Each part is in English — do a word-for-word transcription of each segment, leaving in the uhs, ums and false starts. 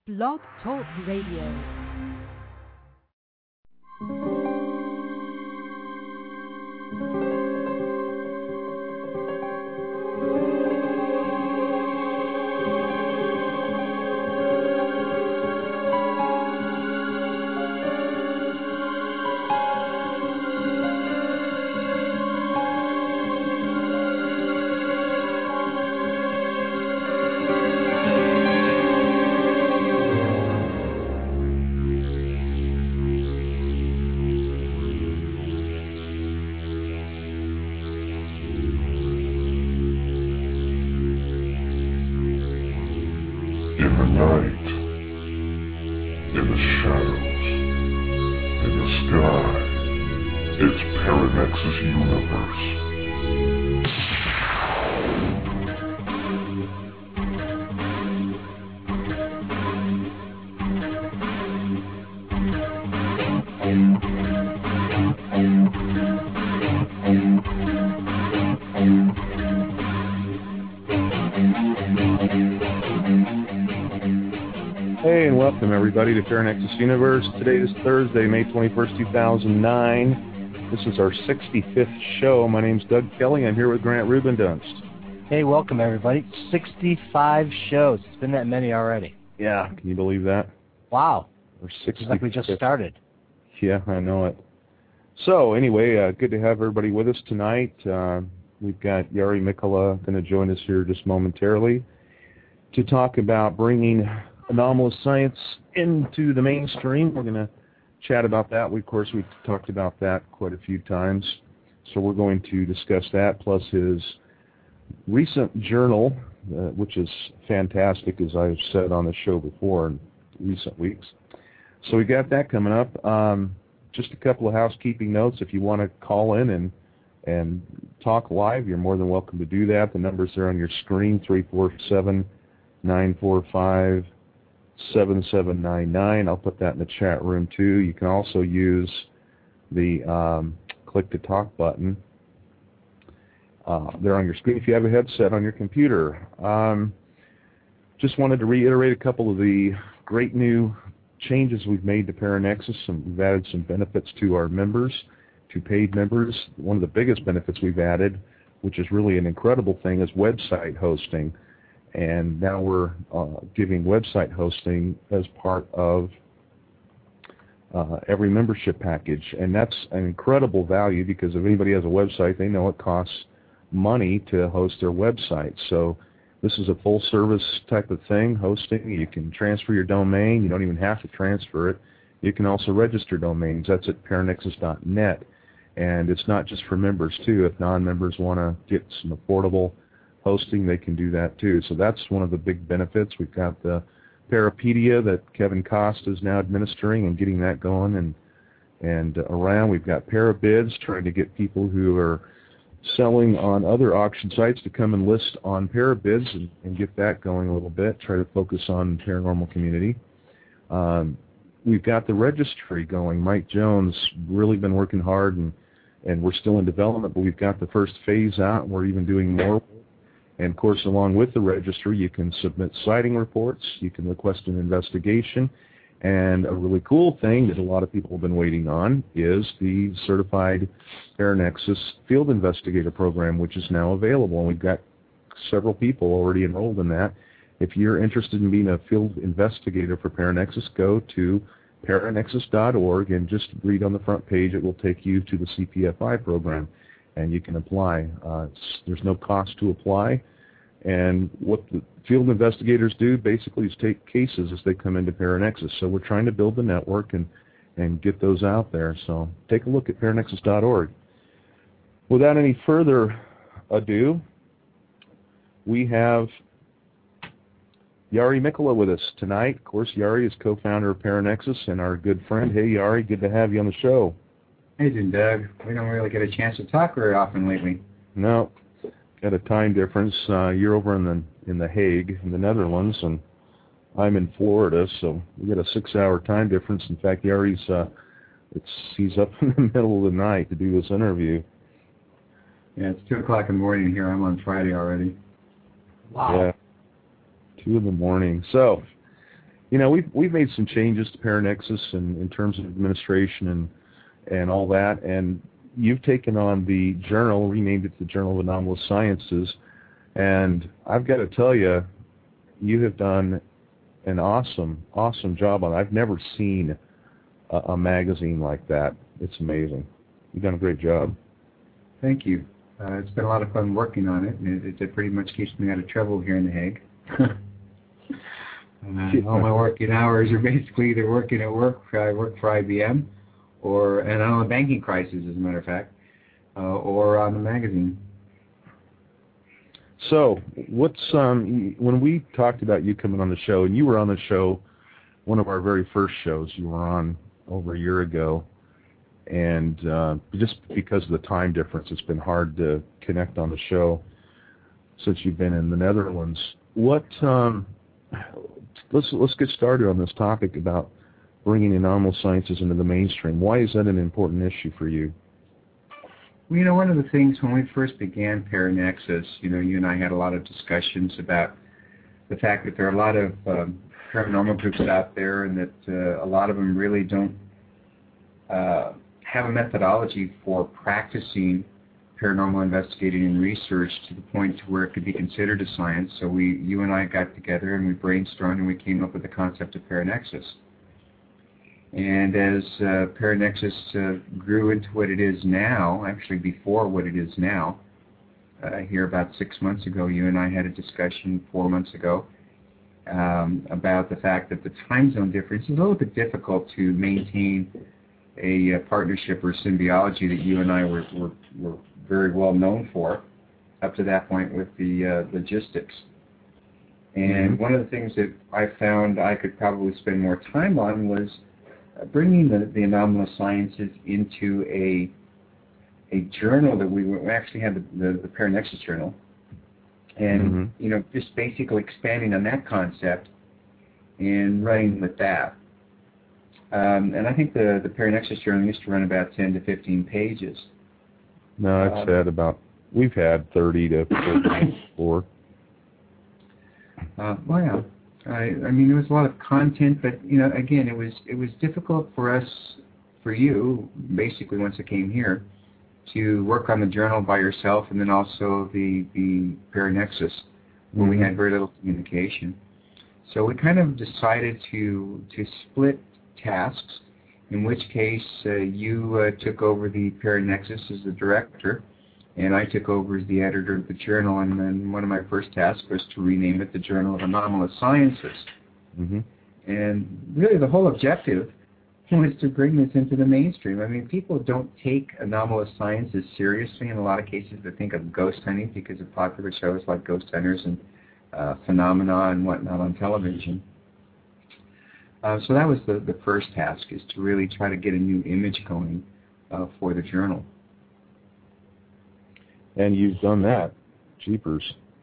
Blog Talk Radio. Everybody to Paranexus Universe. Today is Thursday, May twenty-first, two thousand nine. This is our sixty-fifth show. My name's Doug Kelly. I'm here with Grant Rubendunst. Hey, welcome everybody. sixty-five shows. It's been that many already. Yeah, can you believe that? Wow. We're sixty. It's like we just started. Yeah, I know it. So anyway, uh, good to have everybody with us tonight. Uh, we've got Jari Mikkola going to join us here just momentarily to talk about bringing anomalous science into the mainstream. We're going to chat about that. We, of course, we've talked about that quite a few times. So we're going to discuss that, plus his recent journal, uh, which is fantastic, as I've said on the show before in recent weeks. So we got that coming up. Um, just a couple of housekeeping notes. If you want to call in and and talk live, you're more than welcome to do that. The numbers are on your screen, three four seven, nine four five, seven seven nine nine. I'll put that in the chat room too. You can also use the um, click to talk button uh, there on your screen if you have a headset on your computer. Um, just wanted to reiterate a couple of the great new changes we've made to Paranexus, and we've added some benefits to our members, to paid members. One of the biggest benefits we've added, which is really an incredible thing, is website hosting. And now we're uh, giving website hosting as part of uh, every membership package. And that's an incredible value, because if anybody has a website, they know it costs money to host their website. So this is a full service type of thing, hosting. You can transfer your domain. You don't even have to transfer it. You can also register domains. That's at paranexus dot net. And it's not just for members too. If non-members want to get some affordable hosting, they can do that too. So that's one of the big benefits. We've got the Parapedia that Kevin Costa is now administering and getting that going and and uh, around. We've got Parabids, trying to get people who are selling on other auction sites to come and list on Parabids and, and get that going a little bit, try to focus on the paranormal community. Um, we've got the registry going. Mike Jones really been working hard, and, and we're still in development, but we've got the first phase out, and we're even doing more. And, of course, along with the registry, you can submit sighting reports, you can request an investigation, and a really cool thing that a lot of people have been waiting on is the Certified Paranexus Field Investigator Program, which is now available. And we've got several people already enrolled in that. If you're interested in being a field investigator for Paranexus, go to paranexus dot org and just read on the front page. It will take you to the C P F I program, and you can apply. Uh, there's no cost to apply. And what the field investigators do basically is take cases as they come into Paranexus. So we're trying to build the network and, and get those out there. So take a look at paranexus dot org. Without any further ado, we have Jari Mikkola with us tonight. Of course, Jari is co-founder of Paranexus and our good friend. Hey, Jari, good to have you on the show. Hey, Doug. We don't really get a chance to talk very often lately. No. Got a time difference. Uh, you're over in the in the Hague, in the Netherlands, and I'm in Florida, so we got a six-hour time difference. In fact, Yari's uh, it's he's up in the middle of the night to do this interview. Yeah, it's two o'clock in the morning here. I'm on Friday already. Wow. Yeah, two in the morning. So you know, we've we've made some changes to Paranexus in, in terms of administration and and all that, and you've taken on the journal, renamed it the Journal of Anomalous Sciences, and I've got to tell you, you have done an awesome, awesome job on it. I've never seen a, a magazine like that. It's amazing. You've done a great job. Thank you. Uh, it's been a lot of fun working on it, and it, it pretty much keeps me out of trouble here in The Hague. uh, all my working hours are basically either working at work. I work for I B M, or and on a banking crisis, as a matter of fact, uh, or on the magazine. So, what's um when we talked about you coming on the show, and you were on the show, one of our very first shows you were on over a year ago, and uh, just because of the time difference, it's been hard to connect on the show since you've been in the Netherlands. What um, let's let's get started on this topic about bringing anomalous sciences into the mainstream. Why is that an important issue for you? Well, you know, one of the things when we first began Paranexus, you know, you and I had a lot of discussions about the fact that there are a lot of um, paranormal groups out there, and that uh, a lot of them really don't uh, have a methodology for practicing paranormal investigating and research to the point to where it could be considered a science. So we, you and I got together and we brainstormed and we came up with the concept of Paranexus. And as uh, Paranexus uh, grew into what it is now, actually before what it is now, uh, here about six months ago, you and I had a discussion four months ago um, about the fact that the time zone difference is a little bit difficult to maintain a, a partnership or symbiology that you and I were, were, were very well known for up to that point with the uh, logistics. And mm-hmm. one of the things that I found I could probably spend more time on was bringing the, the anomalous sciences into a a journal that we, we actually had the, the, the Paranexus journal, and mm-hmm. you know, just basically expanding on that concept and running with that. Um, and I think the the Paranexus journal used to run about ten to fifteen pages. No, it's um, had about we've had thirty to forty-four. Uh, well, yeah. I, I mean, there was a lot of content, but you know, again, it was it was difficult for us, for you, basically once I came here, to work on the journal by yourself, and then also the the Paranexus, when mm-hmm. we had very little communication. So we kind of decided to to split tasks. In which case, uh, you uh, took over the Paranexus as the director, and I took over as the editor of the journal, and then one of my first tasks was to rename it the Journal of Anomalous Sciences. Mm-hmm. And really the whole objective was to bring this into the mainstream. I mean, people don't take anomalous sciences seriously. In a lot of cases, they think of ghost hunting because of popular shows like Ghost Hunters and uh, Phenomena and whatnot on television. Uh, so that was the, the first task, is to really try to get a new image going uh, for the journal. And you've done that. Jeepers.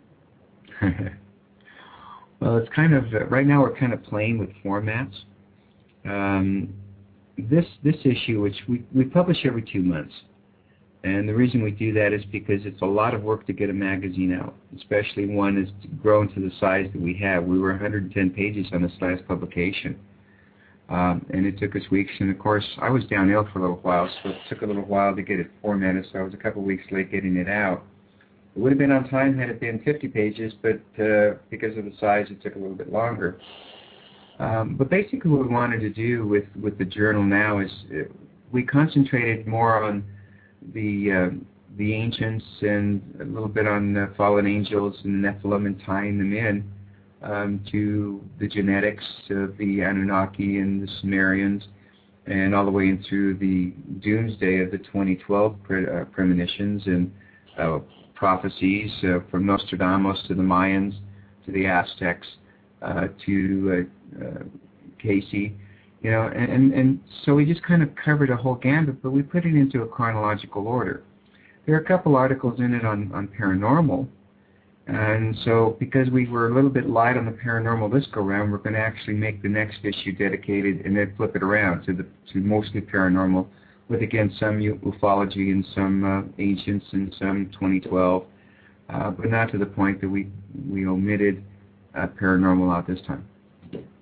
Well, it's kind of, uh, right now we're kind of playing with formats. Um, this this issue, which we, we publish every two months, and the reason we do that is because it's a lot of work to get a magazine out, especially one that's grown to the size that we have. We were one hundred ten pages on this last publication, um, and it took us weeks. And of course, I was down ill for a little while, so it took a little while to get it formatted, so I was a couple of weeks late getting it out. It would have been on time had it been fifty pages, but uh, because of the size, it took a little bit longer. Um, but basically what we wanted to do with, with the journal now is uh, we concentrated more on the uh, the ancients and a little bit on uh, fallen angels and Nephilim, and tying them in um, to the genetics of the Anunnaki and the Sumerians, and all the way into the doomsday of the twenty twelve pre- uh, premonitions and uh, prophecies uh, from Nostradamus to the Mayans to the Aztecs uh, to uh, uh, Casey. You know, and, and, and so we just kind of covered a whole gambit, but we put it into a chronological order. There are a couple articles in it on, on paranormal, and so because we were a little bit light on the paranormal this go-round, we're going to actually make the next issue dedicated and then flip it around to the to mostly paranormal, with again some ufology and some uh, ancients and some twenty twelve, uh, but not to the point that we we omitted uh, paranormal out this time.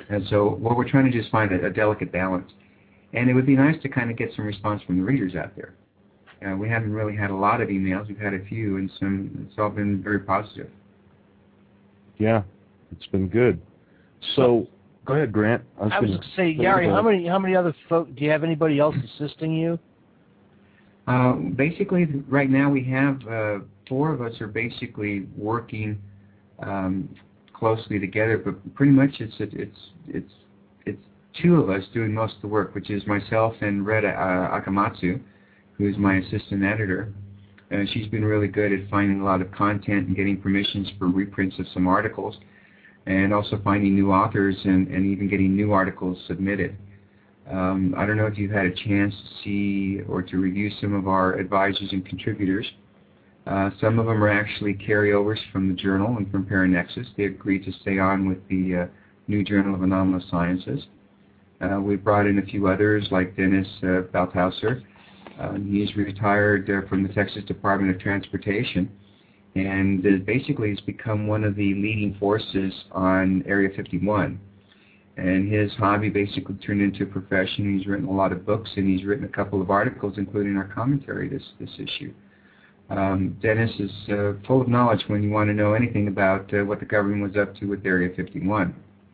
And so what we're trying to do is find a, a delicate balance. And it would be nice to kind of get some response from the readers out there. Uh, we haven't really had a lot of emails. We've had a few, and some. It's all been very positive. Yeah, it's been good. So, go ahead, Grant. I was, I was going to say, Yari, how many how many other folk, do you have anybody else assisting you? Uh, basically, right now we have uh, four of us are basically working um, closely together, but pretty much it's it's it's it's two of us doing most of the work, which is myself and Retta uh, Akamatsu, who is my assistant editor. Uh, she's been really good at finding a lot of content and getting permissions for reprints of some articles, and also finding new authors and, and even getting new articles submitted. Um, I don't know if you've had a chance to see or to review some of our advisors and contributors. Uh, some of them are actually carryovers from the journal and from Paranexus. They agreed to stay on with the uh, New Journal of Anomalous Sciences. Uh, we brought in a few others like Dennis uh, Balthauser. Uh, he's retired uh, from the Texas Department of Transportation, and uh, basically has become one of the leading forces on Area fifty-one. And his hobby basically turned into a profession. He's written a lot of books, and he's written a couple of articles, including our commentary this this issue. Um, Dennis is uh, full of knowledge when you want to know anything about uh, what the government was up to with Area fifty-one.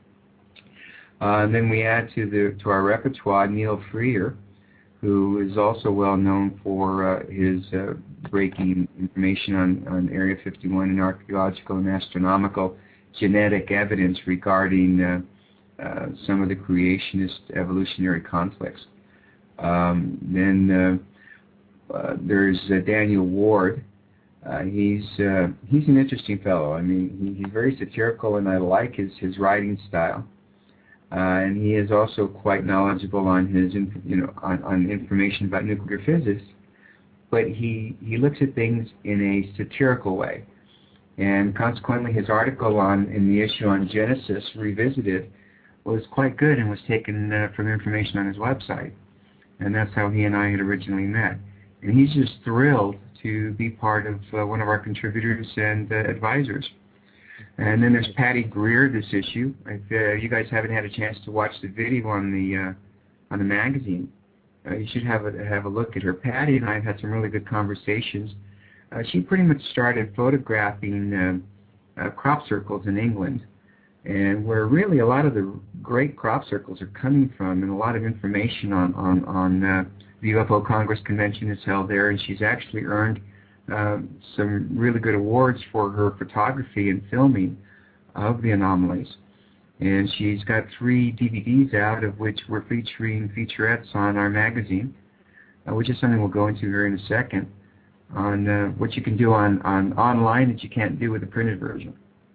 Uh, and then we add to the to our repertoire Neil Freer, who is also well known for uh, his uh, breaking information on, on Area fifty-one and archaeological and astronomical genetic evidence regarding uh, uh, some of the creationist evolutionary conflicts. Um, then uh, uh, there's uh, Daniel Ward. Uh, he's uh, he's an interesting fellow. I mean, he, he's very satirical, and I like his, his writing style. Uh, and he is also quite knowledgeable on his, you know, on, on information about nuclear physics, but he he looks at things in a satirical way, and consequently, his article on in the issue on Genesis Revisited was quite good and was taken uh, from information on his website, and that's how he and I had originally met. And he's just thrilled to be part of uh, one of our contributors and uh, advisors. And then there's Patty Greer this issue. If uh, you guys haven't had a chance to watch the video on the uh, on the magazine, uh, you should have a have a look at her. Patty and I have had some really good conversations. Uh, she pretty much started photographing uh, uh, crop circles in England, and where really a lot of the great crop circles are coming from, and a lot of information on on on uh, the U F O Congress convention is held there, and she's actually earned Uh, some really good awards for her photography and filming of the anomalies. And she's got three D V Ds out, of which we're featuring featurettes on our magazine, uh, which is something we'll go into here in a second, on uh, what you can do on, on online that you can't do with the printed version.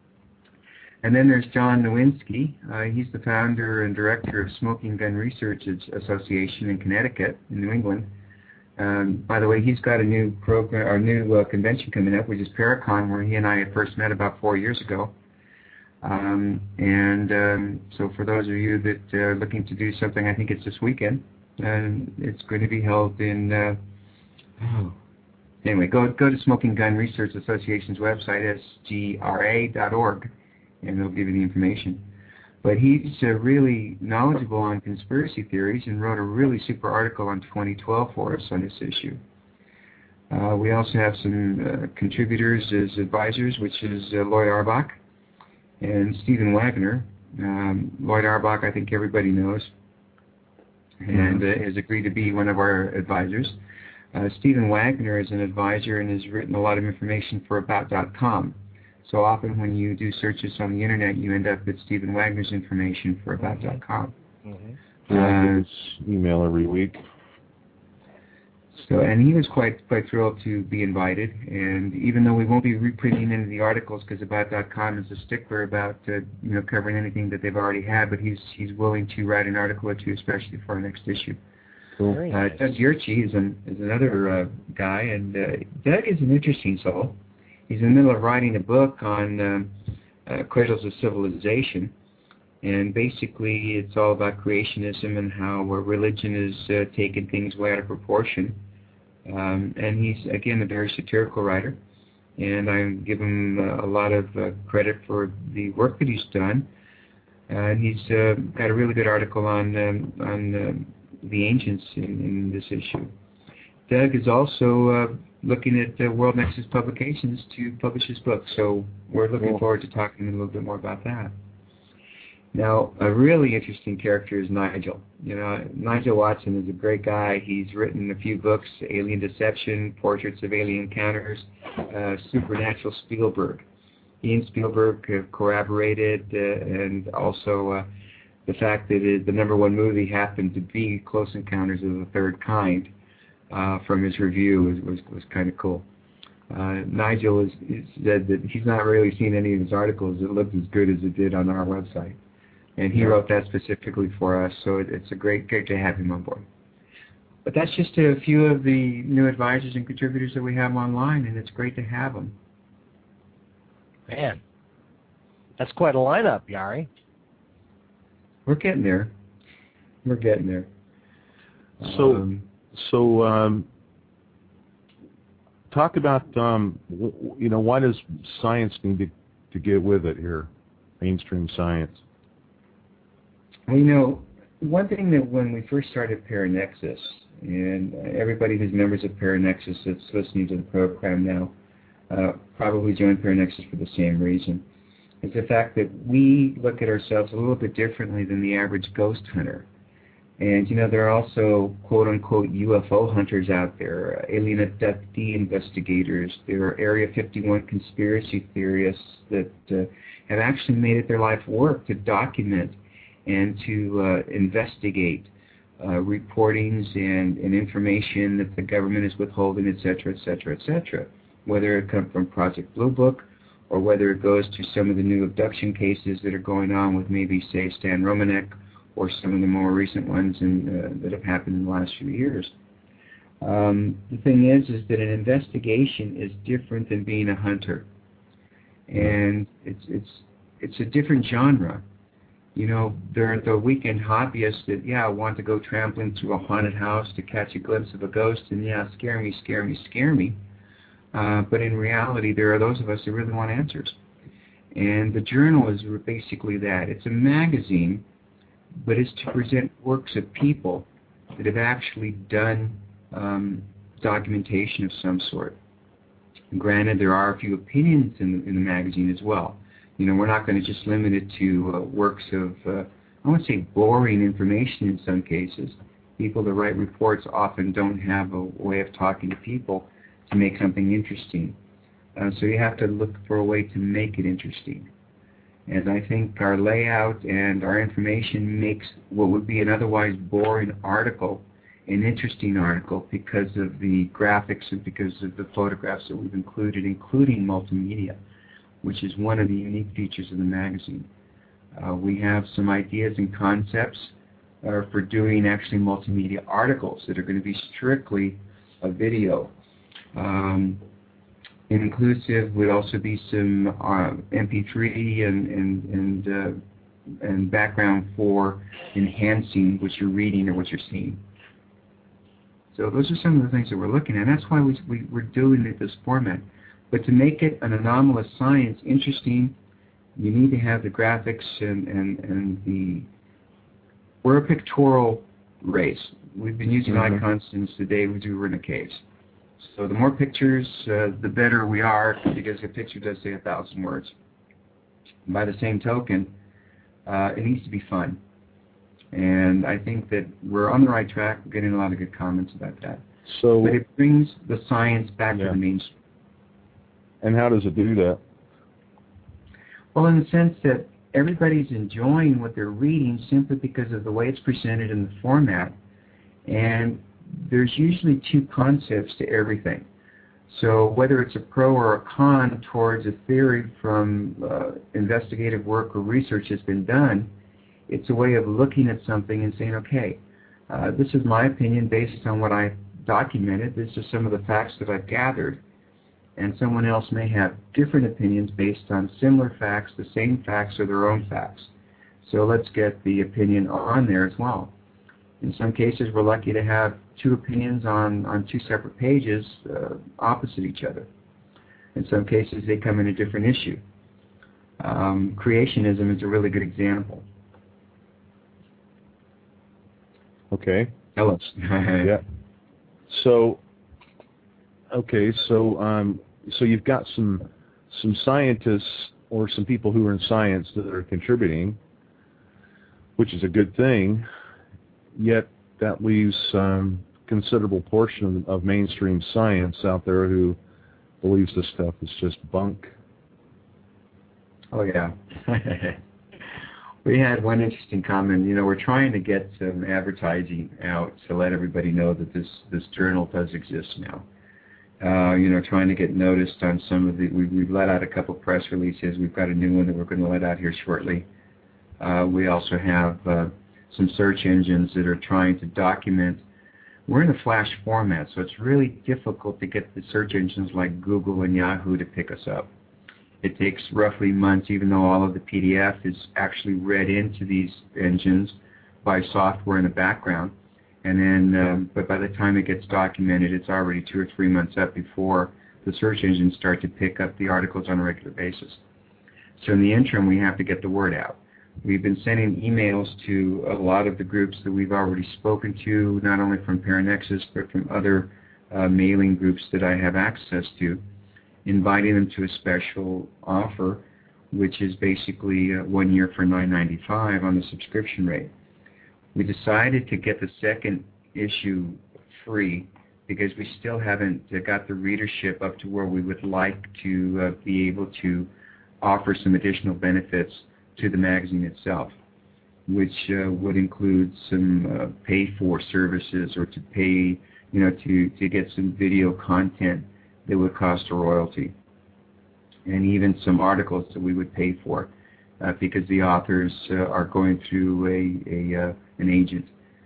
And then there's John Nowinski. Uh, he's the founder and director of Smoking Gun Research Association in Connecticut, in New England. Um, by the way, he's got a new program, or new uh, convention coming up, which is Paracon, where he and I had first met about four years ago. Um, and um, so, for those of you that are looking to do something, I think it's this weekend. And it's going to be held in. Uh, oh, anyway, go go to Smoking Gun Research Association's website, S G R A dot org, and they'll give you the information. But he's uh, really knowledgeable on conspiracy theories and wrote a really super article on twenty twelve for us on this issue. Uh, we also have some uh, contributors as advisors, which is uh, Lloyd Arbach and Stephen Wagner. Um, Lloyd Arbach, I think everybody knows, and uh, has agreed to be one of our advisors. Uh, Stephen Wagner is an advisor and has written a lot of information for about dot com. So often when you do searches on the internet, you end up with Stephen Wagner's information for about dot com. Mm-hmm. Yeah, uh, email every week. So, and he was quite quite thrilled to be invited. And even though we won't be reprinting any of the articles, because about dot com is a stickler about uh, you know covering anything that they've already had, but he's he's willing to write an article or two, especially for our next issue. Cool. Uh, Doug Yerchi is, an, is another uh, guy, and uh, Doug is an interesting soul. He's in the middle of writing a book on uh, uh, Cradles of Civilization, and basically it's all about creationism and how uh, religion is uh, taking things way out of proportion. Um, and he's, again, a very satirical writer, and I give him uh, a lot of uh, credit for the work that he's done. Uh, he's uh, got a really good article on um, on um, the ancients in, in this issue. Doug is also uh, looking at uh, World Nexus Publications to publish his book, so we're looking Cool. forward to talking a little bit more about that. Now, a really interesting character is Nigel. You know, Nigel Watson is a great guy. He's written a few books: Alien Deception, Portraits of Alien Encounters, uh, Supernatural Spielberg. He and Spielberg have corroborated, uh, and also uh, the fact that it, the number one movie happened to be Close Encounters of the Third Kind. Uh, from his review was was, was kind of cool. Uh, Nigel has said that he's not really seen any of his articles that looked as good as it did on our website. And he wrote that specifically for us, so it, it's a great, great to have him on board. But that's just a few of the new advisors and contributors that we have online, and it's great to have them. Man, that's quite a lineup, Yari. We're getting there. We're getting there. So, um, so um, talk about, um, w- you know, why does science need to, to get with it here, mainstream science? Well, you know, one thing that when we first started Paranexus, and everybody who's members of Paranexus that's listening to the program now uh, probably joined Paranexus for the same reason, is the fact that we look at ourselves a little bit differently than the average ghost hunter. And, you know, there are also quote-unquote U F O hunters out there, uh, alien abductee investigators. There are Area fifty-one conspiracy theorists that uh, have actually made it their life work to document and to uh, investigate uh, reportings and, and information that the government is withholding, et cetera, et cetera, et cetera, whether it comes from Project Blue Book or whether it goes to some of the new abduction cases that are going on with maybe, say, Stan Romanek, or some of the more recent ones in, uh, that have happened in the last few years. Um, the thing is, is that an investigation is different than being a hunter, and it's it's it's a different genre. You know, there are the weekend hobbyists that, yeah, want to go trampling through a haunted house to catch a glimpse of a ghost, and yeah, scare me, scare me, scare me. Uh, but in reality, there are those of us who really want answers. And the journal is basically that. It's a magazine, but it's to present works of people that have actually done um, documentation of some sort. Granted, there are a few opinions in the, in the magazine as well. You know, we're not going to just limit it to uh, works of, uh, I won't say boring information in some cases. People that write reports often don't have a way of talking to people to make something interesting. Uh, so you have to look for a way to make it interesting. And I think our layout and our information makes what would be an otherwise boring article an interesting article because of the graphics and because of the photographs that we've included, including multimedia, which is one of the unique features of the magazine. Uh, we have some ideas and concepts uh, for doing actually multimedia articles that are going to be strictly a video. Um, inclusive would also be some uh, M P three and and and, uh, and background for enhancing what you're reading or what you're seeing. So those are some of the things that we're looking at. That's why we, we, we're doing it this format. But to make it an anomalous science interesting, you need to have the graphics and, and, and the... We're a pictorial race. We've been using mm-hmm. icons since the day we were in a cave. So the more pictures, uh, the better we are, because a picture does say a thousand words. By the same token, uh, it needs to be fun. And I think that we're on the right track. We're getting a lot of good comments about that. So, but it brings the science back yeah. to the mainstream. And how does it do that? Well, in the sense that everybody's enjoying what they're reading simply because of the way it's presented in the format. And there's usually two concepts to everything. So whether it's a pro or a con towards a theory from uh, investigative work or research that's been done, it's a way of looking at something and saying, okay, uh, this is my opinion based on what I've documented. These are some of the facts that I've gathered. And someone else may have different opinions based on similar facts, the same facts, or their own facts. So let's get the opinion on there as well. In some cases, we're lucky to have two opinions on, on two separate pages uh, opposite each other. In some cases, they come in a different issue. Um, creationism is a really good example. Okay. Tell us. Yeah. So, okay, so um, so you've got some some scientists or some people who are in science that are contributing, which is a good thing. Yet that leaves um, considerable portion of, of mainstream science out there who believes this stuff is just bunk. Oh yeah. We had one interesting comment. You know, we're trying to get some advertising out to let everybody know that this this journal does exist now. Uh, you know, trying to get noticed on some of the. We, we've let out a couple press releases. We've got a new one that we're going to let out here shortly. Uh, we also have uh, some search engines that are trying to document. We're in a flash format, so it's really difficult to get the search engines like Google and Yahoo to pick us up. It takes roughly months, even though all of the P D F is actually read into these engines by software in the background. And then, um, but by the time it gets documented, it's already two or three months up before the search engines start to pick up the articles on a regular basis. So in the interim, we have to get the word out. We've been sending emails to a lot of the groups that we've already spoken to, not only from Paranexus, but from other uh, mailing groups that I have access to, inviting them to a special offer, which is basically uh, one year for nine ninety-five on the subscription rate. We decided to get the second issue free because we still haven't uh, got the readership up to where we would like to uh, be able to offer some additional benefits to the magazine itself, which uh, would include some uh, pay-for services or to pay, you know, to, to get some video content that would cost a royalty, and even some articles that we would pay for uh, because the authors uh, are going through a, a uh, an agent.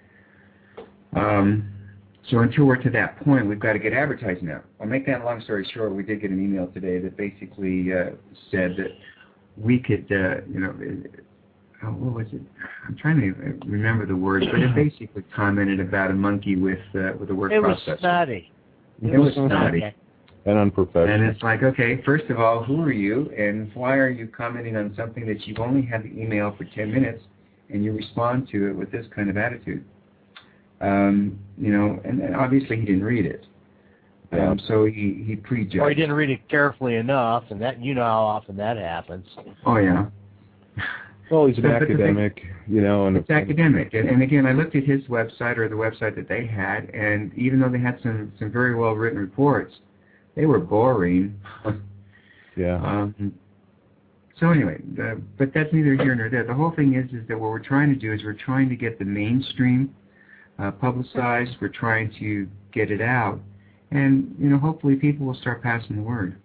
Um, so until we're to that point, we've got to get advertising out. I'll make that a long story short. We did get an email today that basically uh, said that we could, uh, you know, oh, what was it? I'm trying to remember the words, but it basically commented about a monkey with uh, with a word it processor. Was snotty. It, it was snotty. Okay. And unprofessional. And it's like, okay, first of all, who are you, and why are you commenting on something that you've only had the email for ten minutes, and you respond to it with this kind of attitude? Um, you know, and, and obviously he didn't read it. Yeah. Um, so he, he prejudged. Or he didn't read it carefully enough, and that you know how often that happens. Oh, yeah. Well, he's an but, academic, but you know. And it's and academic. And, and again, I looked at his website or the website that they had, and even though they had some, some very well-written reports, they were boring. Yeah. Um, so anyway, uh, but that's neither here nor there. The whole thing is, is that what we're trying to do is we're trying to get the mainstream uh, publicized. We're trying to get it out, and you know, hopefully, people will start passing the word.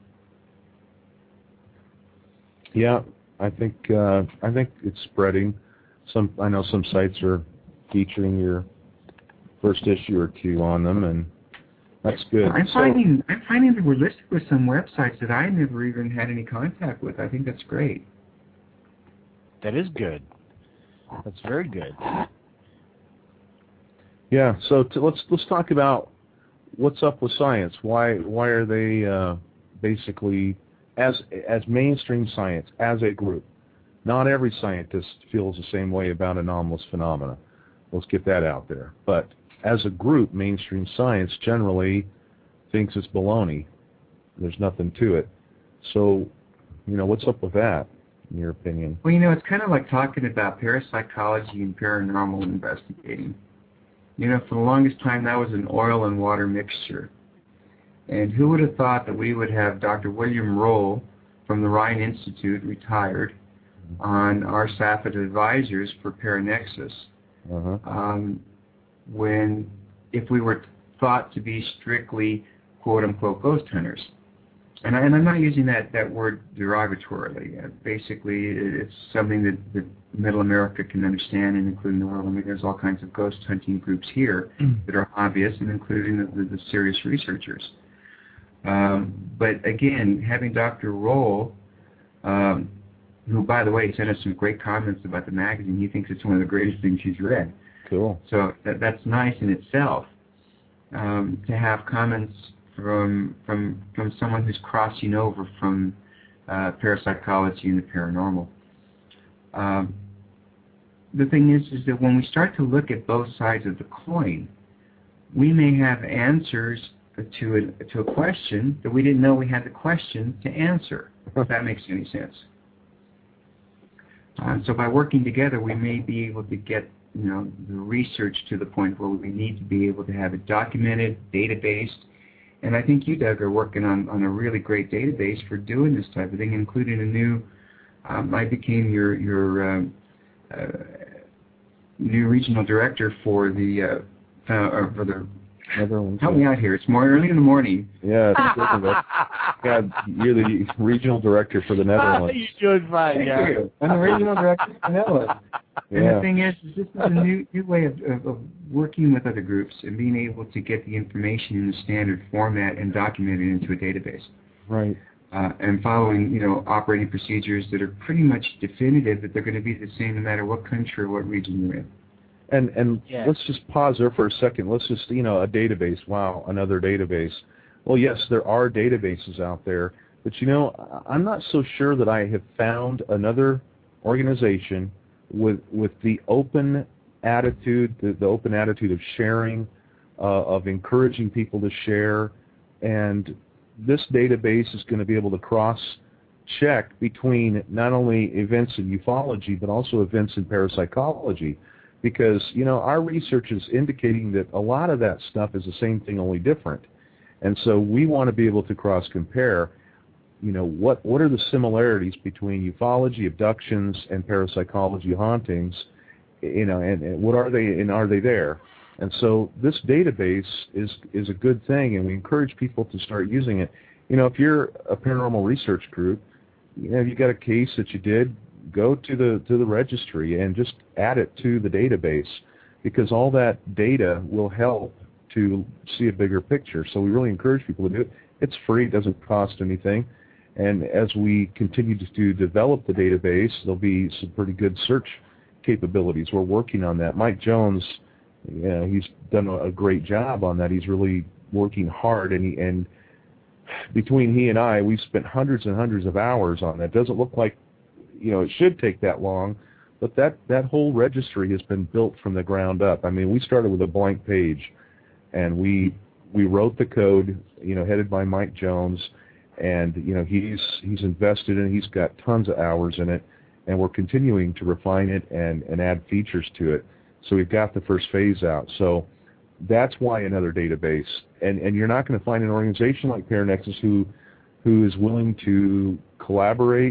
Yeah, I think uh, I think it's spreading. Some I know some sites are featuring your first issue or two on them, and that's good. I'm so, finding I'm finding that we're listed with some websites that I never even had any contact with. I think that's great. That is good. That's very good. Yeah. So to, let's let's talk about what's up with science. Why why are they uh, basically as as mainstream science as a group? Not every scientist feels the same way about anomalous phenomena. Let's get that out there. But as a group, mainstream science generally thinks it's baloney. There's nothing to it. So, you know, what's up with that, in your opinion? Well, you know, it's kind of like talking about parapsychology and paranormal investigating. You know, for the longest time, that was an oil and water mixture. And who would have thought that we would have Doctor William Roll from the Rhine Institute, retired, on our staff of advisors for Paranexus, Uh-huh. um, when, if we were thought to be strictly quote-unquote ghost hunters. And, I, and I'm not using that, that word derogatorily. Uh, basically, it's something that, that Middle America can understand, and including the world. I mean, there's all kinds of ghost hunting groups here that are obvious, and including the, the, the serious researchers. Um, but again, having Doctor Roll, um, who, by the way, sent us some great comments about the magazine. He thinks it's one of the greatest things he's read. Cool. So that, that's nice in itself, um, to have comments from from from someone who's crossing over from uh, parapsychology and the paranormal. Um, the thing is, is that when we start to look at both sides of the coin, we may have answers to a, to a question that we didn't know we had the question to answer, if that makes any sense. Uh, so by working together, we may be able to get, you know, the research to the point where we need to be able to have it documented, databased. And I think you, Doug, are working on, on a really great database for doing this type of thing, including a new, um, I became your, your um, uh, new regional director for the, uh, uh, for the Netherlands. Help me out here. It's more early in the morning. Yeah, God, you're the regional director for the Netherlands. You're doing fine, yeah. Thank you. I'm the regional director for the Netherlands. Yeah. And the thing is, is this is a new, new way of, of, of working with other groups and being able to get the information in a standard format and document it into a database. Right. Uh, and following, you know, operating procedures that are pretty much definitive that they're going to be the same no matter what country or what region you're in. And and yeah. let's just pause there for a second. Let's just, you know, a database. Wow, another database. Well, yes, there are databases out there, but, you know, I'm not so sure that I have found another organization with with the open attitude, the, the open attitude of sharing, uh, of encouraging people to share, and this database is going to be able to cross-check between not only events in ufology, but also events in parapsychology. Because, you know, our research is indicating that a lot of that stuff is the same thing, only different. And so we want to be able to cross-compare, you know, what, what are the similarities between ufology, abductions, and parapsychology hauntings, you know, and, and what are they, and are they there? And so this database is, is a good thing, and we encourage people to start using it. You know, if you're a paranormal research group, you know, if you got a case that you did, go to the to the registry and just add it to the database, because all that data will help to see a bigger picture. So we really encourage people to do it. It's free, it doesn't cost anything. And as we continue to, to develop the database, there'll be some pretty good search capabilities. We're working on that. Mike Jones, you know, he's done a great job on that. He's really working hard, and he, and between he and I, we've spent hundreds and hundreds of hours on that. It doesn't look like, you know, it should take that long, but that, that whole registry has been built from the ground up. I mean, we started with a blank page, and we we wrote the code, you know, headed by Mike Jones, and, you know, he's he's invested in it. He's got tons of hours in it, and we're continuing to refine it and, and add features to it. So we've got the first phase out. So that's why another database. And, and you're not going to find an organization like Paranexus who who is willing to collaborate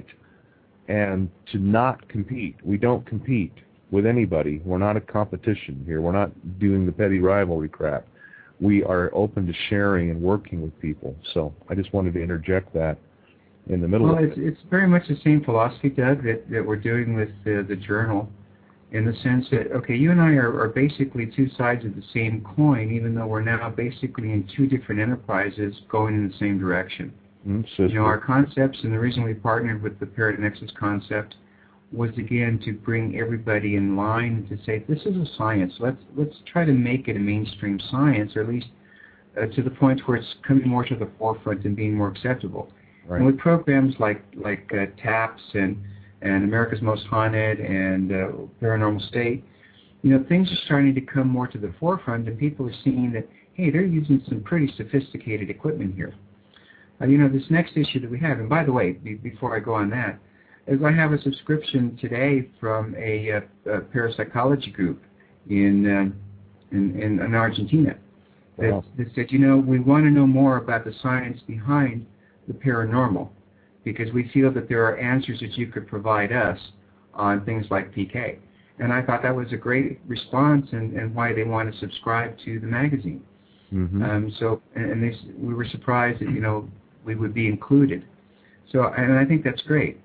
and to not compete. We don't compete with anybody. We're not a competition here. We're not doing the petty rivalry crap. We are open to sharing and working with people. So I just wanted to interject that in the middle well, of it. Well, it's, it's very much the same philosophy, Doug, that, that we're doing with the, the journal, in the sense that, okay, you and I are, are basically two sides of the same coin, even though we're now basically in two different enterprises going in the same direction. Mm-hmm. You know, our concepts, and the reason we partnered with the Paranexus concept was, again, to bring everybody in line to say, this is a science. Let's let's try to make it a mainstream science, or at least uh, to the point where it's coming more to the forefront and being more acceptable. Right. And with programs like like uh, TAPS and and America's Most Haunted and uh, Paranormal State, you know, things are starting to come more to the forefront, and people are seeing that, hey, they're using some pretty sophisticated equipment here. Uh, you know, this next issue that we have, and by the way, be, before I go on that, is I have a subscription today from a, a, a parapsychology group in, uh, in, in in Argentina that, Wow. that said, you know, we want to know more about the science behind the paranormal, because we feel that there are answers that you could provide us on things like P K. And I thought that was a great response, and, and why they want to subscribe to the magazine. Mm-hmm. Um, so, and, and they, we were surprised that, you know, we would be included. So, and I think that's great.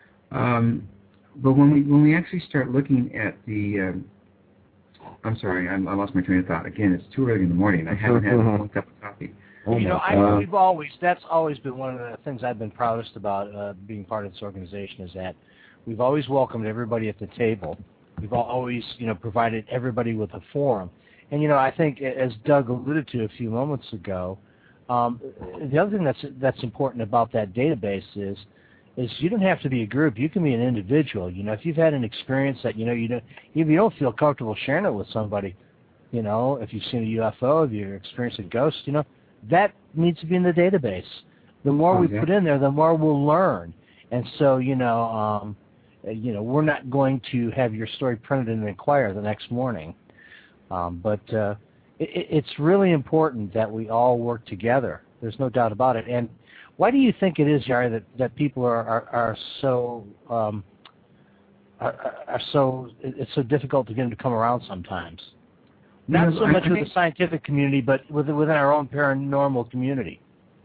Um, but when we when we actually start looking at the, um, I'm sorry, I, I lost my train of thought. Again, it's too early in the morning. I haven't had one cup of coffee. Oh you know, my I, God. we've always, that's always been one of the things I've been proudest about uh, being part of this organization, is that we've always welcomed everybody at the table. We've always, you know, provided everybody with a forum. And, you know, I think, as Doug alluded to a few moments ago, um, the other thing that's that's important about that database is, is you don't have to be a group. You can be an individual. You know, if you've had an experience that, you know, you don't, if you don't feel comfortable sharing it with somebody, you know, if you've seen a U F O, if you've experienced a ghost, you know, that needs to be in the database. The more oh, we yeah. put in there, the more we'll learn. And so, you know, um, you know, we're not going to have your story printed in the Enquirer the next morning. Um, but uh, it, it's really important that we all work together. There's no doubt about it. And why do you think it is, Yari, that, that people are, are, are so um, are, are so it's so difficult to get them to come around sometimes? Not so much with the scientific community, but within, within our own paranormal community.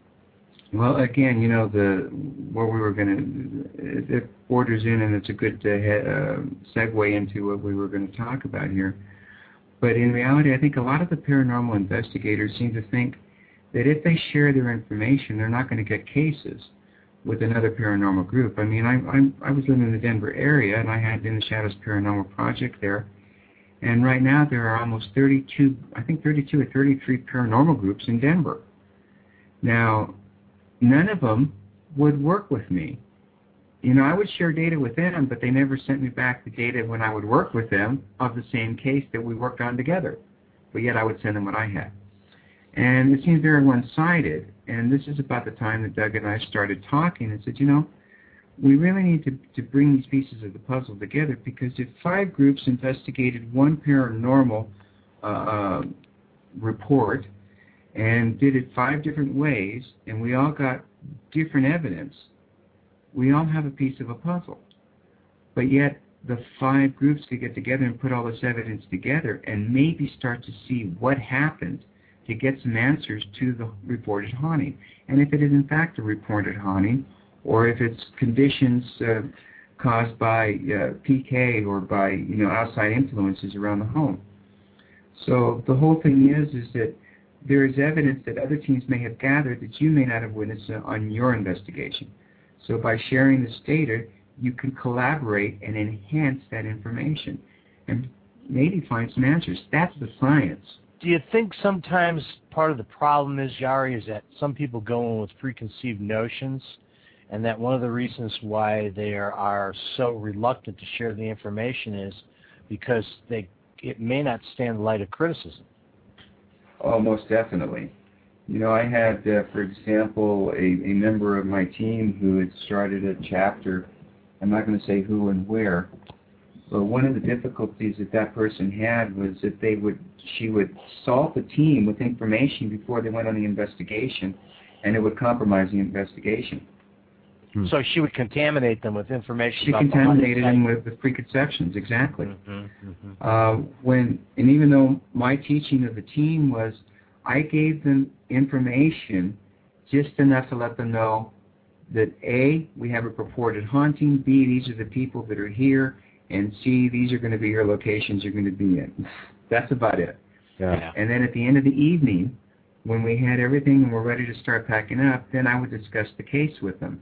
Well, again, you know, the where we were going to, it borders in, and it's a good uh, uh, segue into what we were going to talk about here. But in reality, I think a lot of the paranormal investigators seem to think that if they share their information, they're not going to get cases with another paranormal group. I mean, I, I, I was living in the Denver area, and I had In the Shadows Paranormal Project there. And right now there are almost thirty-two, I think thirty-two or thirty-three paranormal groups in Denver. Now, none of them would work with me. You know, I would share data with them, but they never sent me back the data when I would work with them of the same case that we worked on together. But yet I would send them what I had. And it seems very one-sided. And this is about the time that Doug and I started talking and said, you know, we really need to, to bring these pieces of the puzzle together, because if five groups investigated one paranormal uh, uh, report and did it five different ways, and we all got different evidence, we all have a piece of a puzzle. But yet the five groups could get together and put all this evidence together and maybe start to see what happened to get some answers to the reported haunting. And if it is in fact a reported haunting, or if it's conditions uh, caused by uh, P K or by, you know, outside influences around the home. So the whole thing is is that there is evidence that other teams may have gathered that you may not have witnessed on your investigation. So by sharing this data, you can collaborate and enhance that information and maybe find some answers. That's the science. Do you think sometimes part of the problem is, Yari, is that some people go in with preconceived notions, and that one of the reasons why they are, are so reluctant to share the information is because they it may not stand the light of criticism? Oh, most definitely. You know, I had, uh, for example, a, a member of my team who had started a chapter. I'm not going to say who and where, but one of the difficulties that that person had was that they would, she would salt the team with information before they went on the investigation, and it would compromise the investigation. So she would contaminate them with information. She about contaminated the them with, with preconceptions, exactly. Mm-hmm, mm-hmm. Uh, when and even though my teaching of the team was, I gave them information just enough to let them know that A, we have a purported haunting, B, these are the people that are here, and C, these are going to be your locations you're going to be in. That's about it. Yeah. And then at the end of the evening, when we had everything and we're ready to start packing up, then I would discuss the case with them.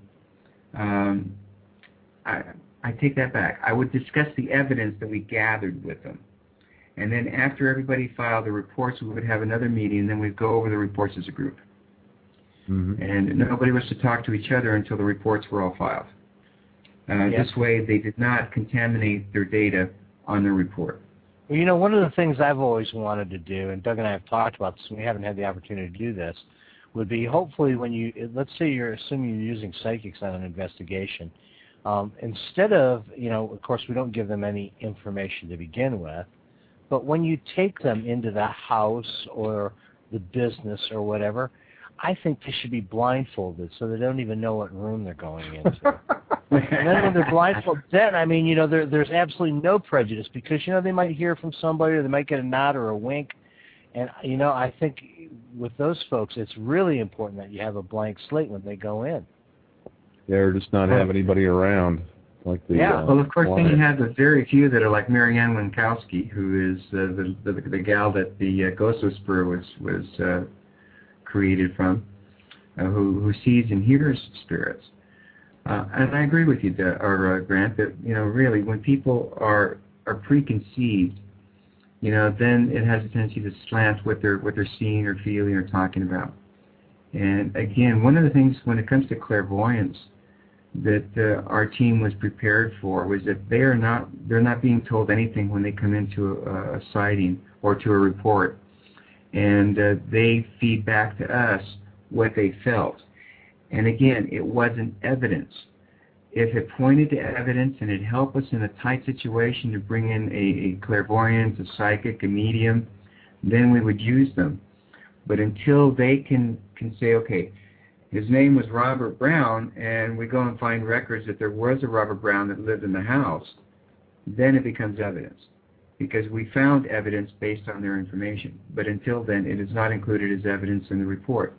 Um, I, I take that back. I would discuss the evidence that we gathered with them. And then after everybody filed the reports, we would have another meeting, and then we'd go over the reports as a group. Mm-hmm. And nobody was to talk to each other until the reports were all filed. Uh, yes. This way, they did not contaminate their data on their report. Well, you know, one of the things I've always wanted to do, and Doug and I have talked about this, and we haven't had the opportunity to do this, would be hopefully when you, let's say you're assuming you're using psychics on an investigation, um, instead of, you know, of course we don't give them any information to begin with, but when you take them into the house or the business or whatever, I think they should be blindfolded so they don't even know what room they're going into. And then when they're blindfolded, then, I mean, you know, there, there's absolutely no prejudice because, you know, they might hear from somebody or they might get a nod or a wink. And, you know, I think with those folks, it's really important that you have a blank slate when they go in. Yeah, or just not have anybody around. Like the, yeah, uh, well, of course, client. then you have the very few that are like Marianne Winkowski, who is uh, the, the the gal that the uh, Ghost Whisperer was, was uh, created from, uh, who, who sees and hears spirits. Uh, and I agree with you, uh, or, uh, Grant, that, you know, really, when people are are preconceived, you know, then it has a tendency to slant what they're what they're seeing or feeling or talking about. And again, one of the things when it comes to clairvoyance, that uh, our team was prepared for was that they are not they're not being told anything when they come into a, a sighting or to a report, and uh, they feed back to us what they felt. And again, it wasn't evidence. If it pointed to evidence and it helped us in a tight situation to bring in a, a clairvoyant, a psychic, a medium, then we would use them. But until they can, can say, okay, his name was Robert Brown, and we go and find records that there was a Robert Brown that lived in the house, then it becomes evidence. Because we found evidence based on their information. But until then, it is not included as evidence in the report.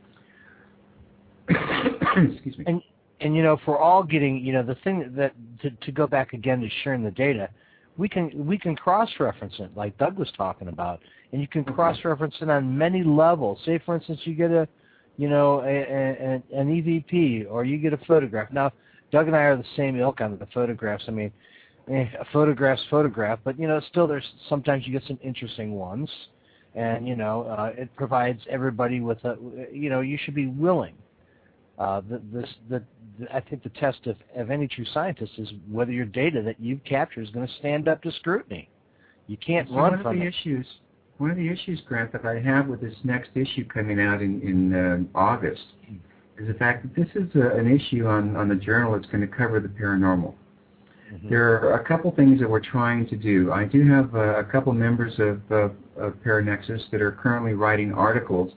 Excuse me. And, and you know, for all getting, you know, the thing that, to, to go back again to sharing the data, we can we can cross-reference it, like Doug was talking about, and you can cross-reference it on many levels. Say, for instance, you get a, you know, a, a, an E V P, or you get a photograph. Now, Doug and I are the same ilk on the photographs. I mean, eh, a photograph's photograph, but, you know, still there's sometimes you get some interesting ones, and, you know, uh, it provides everybody with a, you know, you should be willing. Uh, the, this, the, the, I think the test of, of any true scientist is whether your data that you've captured is going to stand up to scrutiny. You can't so run one from of the it. Issues, one of the issues, Grant, that I have with this next issue coming out in, in uh, August is the fact that this is a, an issue on, on the journal that's going to cover the paranormal. Mm-hmm. There are a couple things that we're trying to do. I do have uh, a couple members of, uh, of Paranexus that are currently writing articles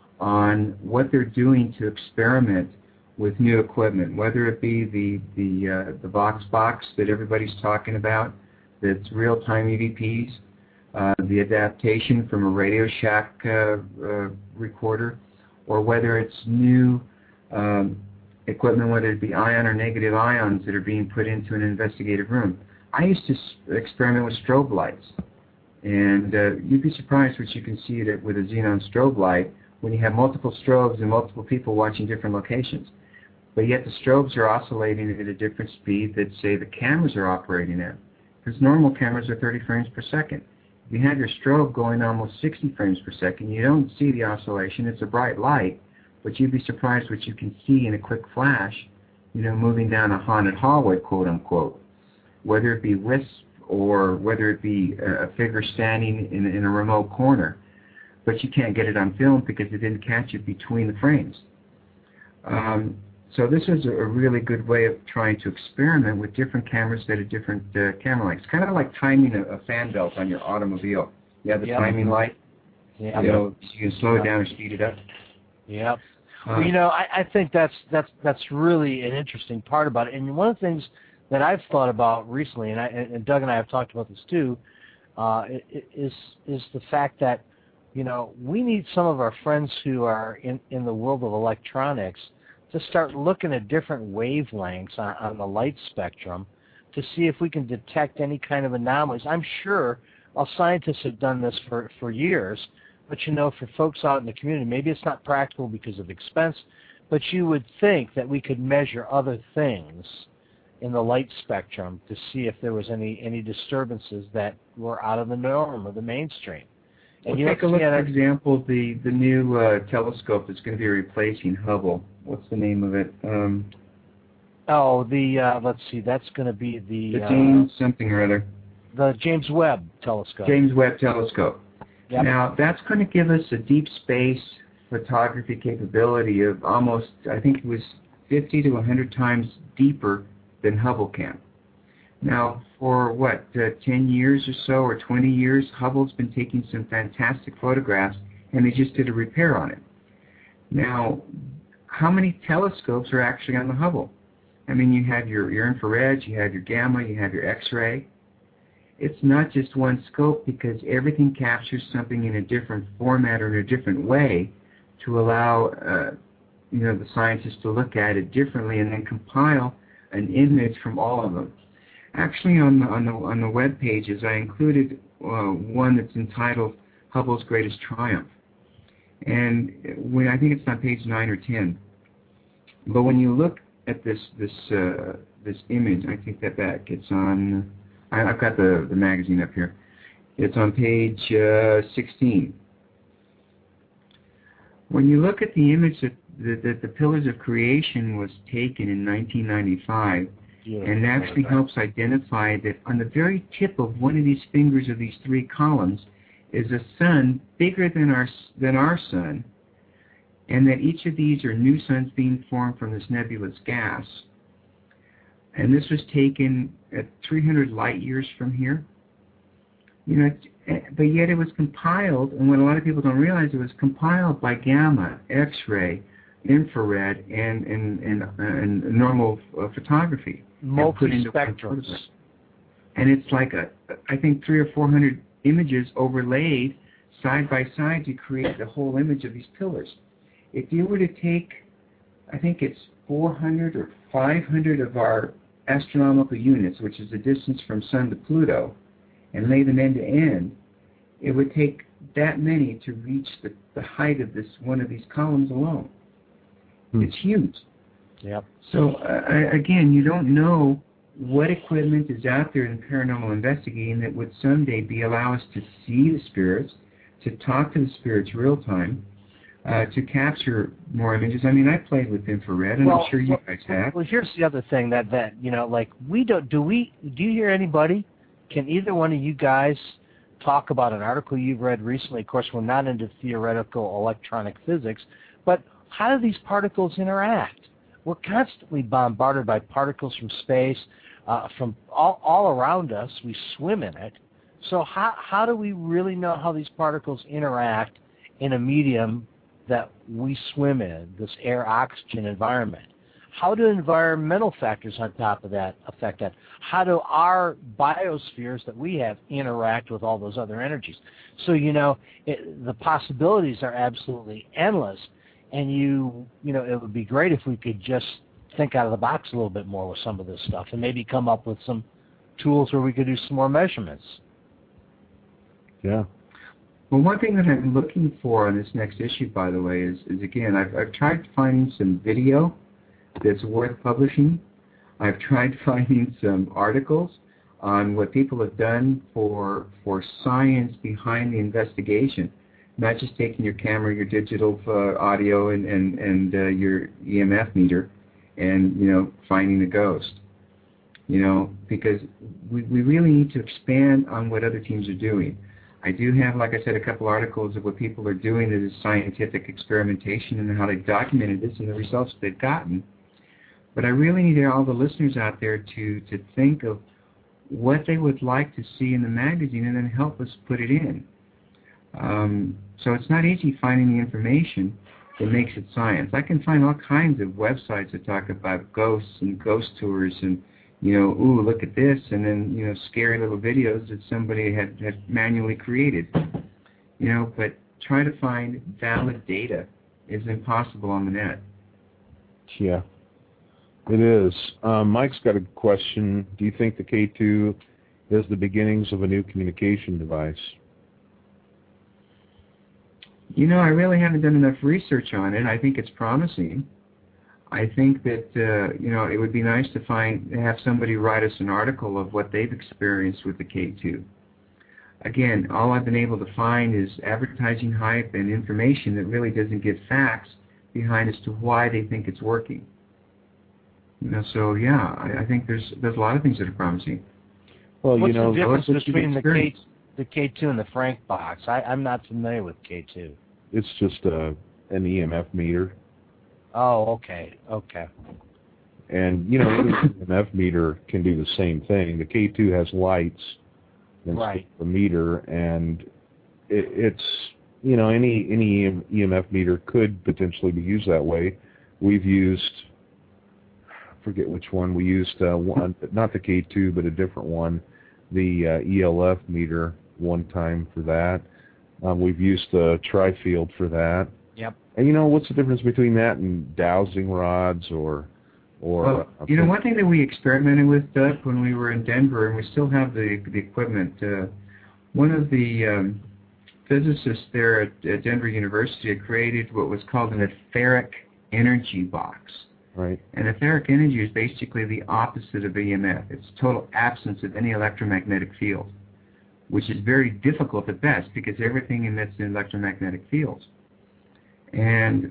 on what they're doing to experiment with new equipment, whether it be the the uh, the Vox box that everybody's talking about, that's real-time E V Ps, uh, the adaptation from a Radio Shack uh, uh, recorder, or whether it's new um, equipment, whether it be ion or negative ions that are being put into an investigative room. I used to experiment with strobe lights, and uh, you'd be surprised what you can see that with a xenon strobe light when you have multiple strobes and multiple people watching different locations. But yet the strobes are oscillating at a different speed that, say, the cameras are operating at. Because normal cameras are thirty frames per second. If you have your strobe going almost sixty frames per second, you don't see the oscillation. It's a bright light, but you'd be surprised what you can see in a quick flash, you know, moving down a haunted hallway, quote-unquote. Whether it be wisp or whether it be a figure standing in, in a remote corner. But you can't get it on film because it didn't catch it between the frames. Um, so this is a really good way of trying to experiment with different cameras that are different uh, camera lengths. Kind of like timing a, a fan belt on your automobile. You have the yep. timing light. Yep. You know, you can slow it down or speed it up. Yep. Uh, well, you know, I, I think that's that's that's really an interesting part about it. And one of the things that I've thought about recently, and, I, and Doug and I have talked about this too, uh, is is the fact that, you know, we need some of our friends who are in, in the world of electronics to start looking at different wavelengths on, on the light spectrum to see if we can detect any kind of anomalies. I'm sure all scientists have done this for, for years, but, you know, for folks out in the community, maybe it's not practical because of expense, but you would think that we could measure other things in the light spectrum to see if there was any, any disturbances that were out of the norm or the mainstream. Well, you take a look, for example, the, the new uh, telescope that's going to be replacing Hubble. What's the name of it? Um, oh, the, uh, let's see, that's going to be the... The James uh, something or other. The James Webb telescope. James Webb telescope. Yep. Now, that's going to give us a deep space photography capability of almost, I think it was fifty to one hundred times deeper than Hubble can. Now, for what, uh, ten years or so, or twenty years, Hubble's been taking some fantastic photographs, and they just did a repair on it. Now, how many telescopes are actually on the Hubble? I mean, you have your, your infrared, you have your gamma, you have your X-ray. It's not just one scope because everything captures something in a different format or in a different way to allow, uh, you know, the scientists to look at it differently and then compile an image from all of them. Actually, on the on the on the web pages, I included uh, one that's entitled "Hubble's Greatest Triumph," and when I think it's on page nine or ten. But when you look at this this uh, this image, I take that back. It's on. I, I've got the the magazine up here. It's on page uh, sixteen. When you look at the image that that, that the Pillars of Creation was taken in nineteen ninety-five, Yeah. and it actually helps identify that on the very tip of one of these fingers of these three columns is a sun bigger than our than our sun, and that each of these are new suns being formed from this nebulous gas. And this was taken at three hundred light years from here. You know, but yet it was compiled, and what a lot of people don't realize, it was compiled by gamma, X-ray, infrared, and and and, and normal uh, photography. Multi-spectrums. And it's like a, I think three or four hundred images overlaid side by side to create the whole image of these pillars. If you were to take, I think it's four hundred or five hundred of our astronomical units, which is the distance from Sun to Pluto, and lay them end to end, it would take that many to reach the, the height of this one of these columns alone. Hmm. It's huge. Yep. So uh, again, you don't know what equipment is out there in paranormal investigating that would someday be allow us to see the spirits, to talk to the spirits real time, uh, to capture more images. I mean, I played with infrared, and well, I'm sure you well, guys have. Well, here's the other thing that that you know, like we don't. Do we? Do you hear anybody? Can either one of you guys talk about an article you've read recently? Of course, we're not into theoretical electronic physics, but how do these particles interact? We're constantly bombarded by particles from space, uh, from all, all around us. We swim in it. So how how do we really know how these particles interact in a medium that we swim in, this air-oxygen environment? How do environmental factors on top of that affect that? How do our biospheres that we have interact with all those other energies? So, you know, it, the possibilities are absolutely endless. And you, you know, it would be great if we could just think out of the box a little bit more with some of this stuff, and maybe come up with some tools where we could do some more measurements. Yeah. Well, one thing that I'm looking for on this next issue, by the way, is, is again, I've, I've tried finding some video that's worth publishing. I've tried finding some articles on what people have done for for science behind the investigation. Not just taking your camera, your digital uh, audio, and and and uh, your E M F meter, and you know finding the ghost. You know, because we we really need to expand on what other teams are doing. I do have, like I said, a couple articles of what people are doing that is scientific experimentation and how they've documented this and the results they've gotten. But I really need all the listeners out there to to think of what they would like to see in the magazine, and then help us put it in. Um, so it's not easy finding the information that makes it science. I can find all kinds of websites that talk about ghosts and ghost tours and, you know, ooh, look at this, and then, you know, scary little videos that somebody had, had manually created. You know, but try to find valid data is impossible on the net. Yeah, it is. Um, Mike's got a question. Do you think the K two is the beginnings of a new communication device? You know, I really haven't done enough research on it. I think it's promising. I think that, uh, you know, it would be nice to find, have somebody write us an article of what they've experienced with the K two. Again, all I've been able to find is advertising hype and information that really doesn't give facts behind as to why they think it's working. You know, so yeah, I, I think there's there's a lot of things that are promising. Well, What's you know, the difference what's between the K, the K two and the Frank box? I, I'm not familiar with K two. It's just a, an E M F meter. Oh, okay, okay. And, you know, the E M F meter can do the same thing. The K two has lights instead right. of a meter, and it, it's, you know, any any E M F meter could potentially be used that way. We've used, I forget which one, we used uh, one, not the K two, but a different one, the uh, E L F meter one time for that. Um, we've used the tri-field for that. Yep. And you know, what's the difference between that and dowsing rods or, or? Well, uh, you know, one thing that we experimented with, Doug, when we were in Denver, and we still have the the equipment. Uh, one of the um, physicists there at, at Denver University had created what was called an etheric energy box. Right. And etheric energy is basically the opposite of E M F. It's total absence of any electromagnetic field, which is very difficult at best because everything emits an electromagnetic field. And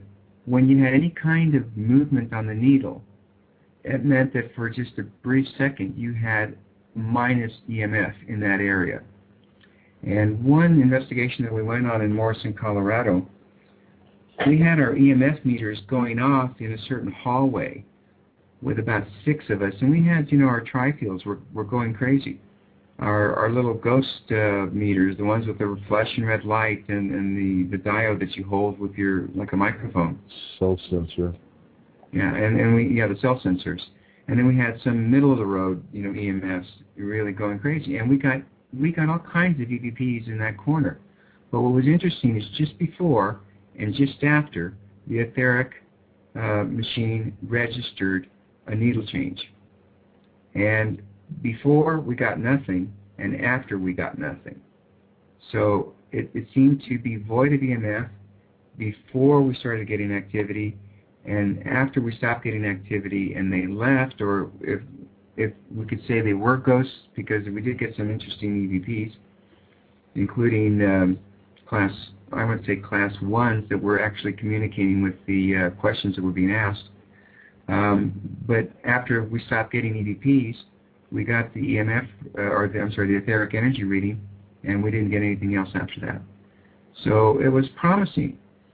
when you had any kind of movement on the needle, it meant that for just a brief second you had minus E M F in that area. And one investigation that we went on in Morrison, Colorado, we had our E M F meters going off in a certain hallway with about six of us, and we had, you know, our tri-fields were, were going crazy. Our, our little ghost uh, meters, the ones with the flashing red light and, and the, the diode that you hold with your, like a microphone. Cell sensor. Yeah, and, and we, yeah, the cell sensors. And then we had some middle of the road, you know, E M Fs really going crazy. And we got, we got all kinds of E V Ps in that corner. But what was interesting is just before and just after, the etheric uh, machine registered a needle change. And before we got nothing, and after we got nothing. So it, it seemed to be void of E M F before we started getting activity, and after we stopped getting activity and they left, or if if we could say they were ghosts, because we did get some interesting E V Ps, including um, class, I would say class ones that were actually communicating with the uh, questions that were being asked. Um, but after we stopped getting E V Ps, we got the E M F, uh, or the, I'm sorry, the etheric energy reading, and we didn't get anything else after that. So it was promising.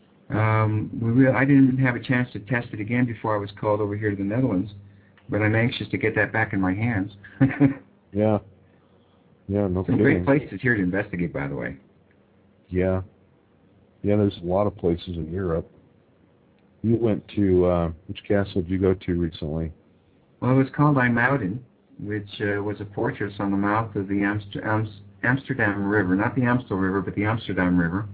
Um, we really, I didn't have a chance to test it again before I was called over here to the Netherlands, but I'm anxious to get that back in my hands. Yeah. Yeah, no Some kidding. great places here to investigate, by the way. Yeah. Yeah, there's a lot of places in Europe. You went to, uh, which castle did you go to recently? Well, it was called IJmuiden, which uh, was a fortress on the mouth of the Amster Am Amsterdam River, not the Amstel River, but the Amsterdam River.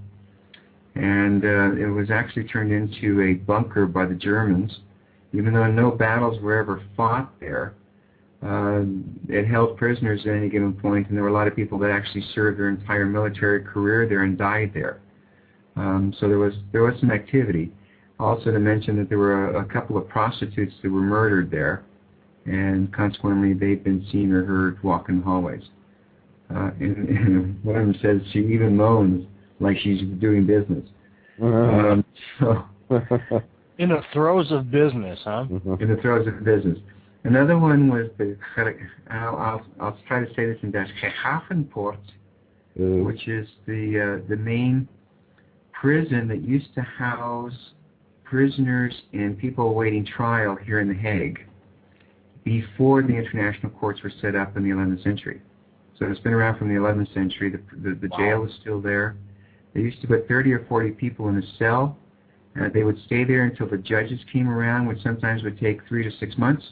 And uh, it was actually turned into a bunker by the Germans. Even though no battles were ever fought there, uh, it held prisoners at any given point, and there were a lot of people that actually served their entire military career there and died there. Um, so there was there was some activity. Also to mention that there were a, a couple of prostitutes that were murdered there, and consequently they've been seen or heard walking the hallways. Uh, and, and one of them says she even moans like she's doing business. Um, so in the throes of business, huh? In the throes of business. Another one was the, I'll, I'll, I'll try to say this in Dutch, Gehavenpoort, uh, which is the, uh, the main prison that used to house prisoners and people awaiting trial here in The Hague before the international courts were set up in the eleventh century. So it's been around from the eleventh century. The, the, the wow. jail is still there. They used to put thirty or forty people in a cell. Uh, they would stay there until the judges came around, which sometimes would take three to six months.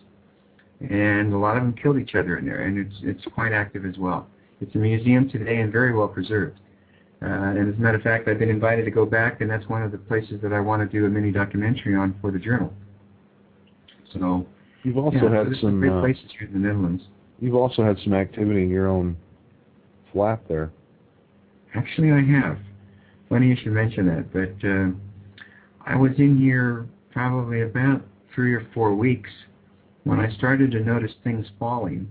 And a lot of them killed each other in there, and it's, it's quite active as well. It's a museum today and very well preserved. Uh, and as a matter of fact, I've been invited to go back, and that's one of the places that I want to do a mini documentary on for the journal. So you've also yeah, had so some great uh, places here in the Netherlands. You've also had some activity in your own flat there. Actually, I have. Funny you should mention that, but uh, I was in here probably about three or four weeks when I started to notice things falling.